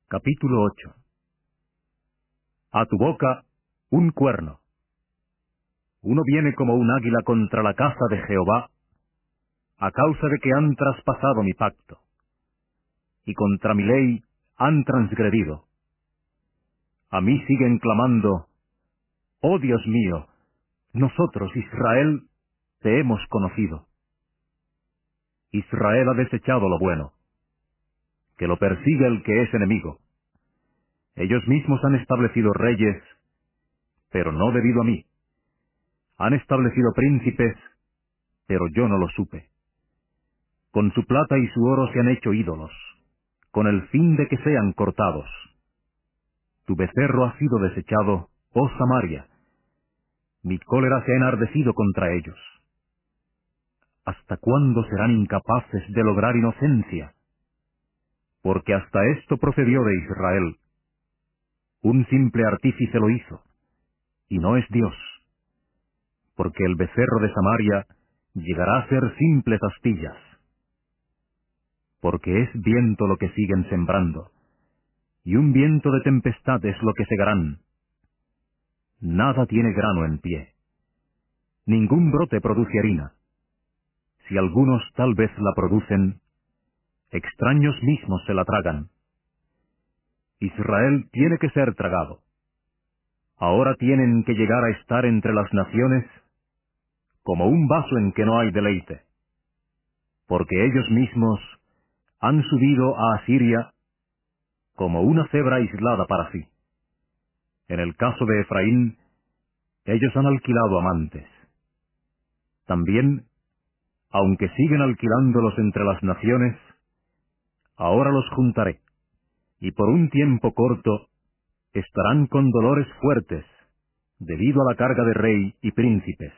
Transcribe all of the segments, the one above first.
Capítulo 8. A tu boca un cuerno. Uno viene como un águila contra la casa de Jehová, a causa de que han traspasado mi pacto, y contra mi ley han transgredido. A mí siguen clamando: oh Dios mío, nosotros, Israel, te hemos conocido. Israel ha desechado lo bueno, que lo persiga el que es enemigo. Ellos mismos han establecido reyes, pero no debido a mí. Han establecido príncipes, pero yo no lo supe. Con su plata y su oro se han hecho ídolos, con el fin de que sean cortados. Tu becerro ha sido desechado, oh Samaria. Mi cólera se ha enardecido contra ellos. ¿Hasta cuándo serán incapaces de lograr inocencia? Porque hasta esto procedió de Israel. Un simple artífice lo hizo, y no es Dios. Porque el becerro de Samaria llegará a ser simples astillas. Porque es viento lo que siguen sembrando, y un viento de tempestad es lo que segarán. Nada tiene grano en pie. Ningún brote produce harina. Si algunos tal vez la producen, extraños mismos se la tragan. Israel tiene que ser tragado. Ahora tienen que llegar a estar entre las naciones como un vaso en que no hay deleite. Porque ellos mismos han subido a Asiria como una cebra aislada para sí. En el caso de Efraín, ellos han alquilado amantes. También, aunque siguen alquilándolos entre las naciones, ahora los juntaré, y por un tiempo corto estarán con dolores fuertes, debido a la carga de rey y príncipes.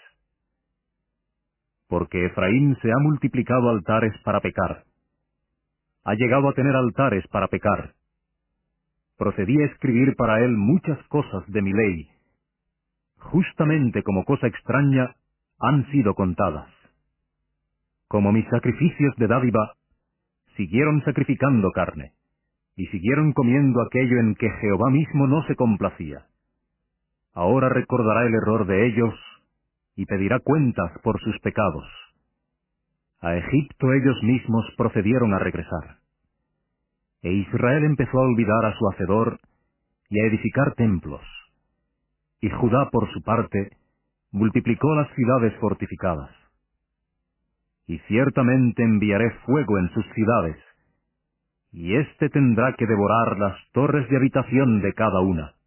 Porque Efraín se ha multiplicado altares para pecar. Ha llegado a tener altares para pecar. Procedí a escribir para él muchas cosas de mi ley. Justamente como cosa extraña han sido contadas. Como mis sacrificios de dádiva, siguieron sacrificando carne, y siguieron comiendo aquello en que Jehová mismo no se complacía. Ahora recordará el error de ellos, y pedirá cuentas por sus pecados. A Egipto ellos mismos procedieron a regresar. E Israel empezó a olvidar a su Hacedor, y a edificar templos. Y Judá, por su parte, multiplicó las ciudades fortificadas. Y ciertamente enviaré fuego en sus ciudades, y éste tendrá que devorar las torres de habitación de cada una.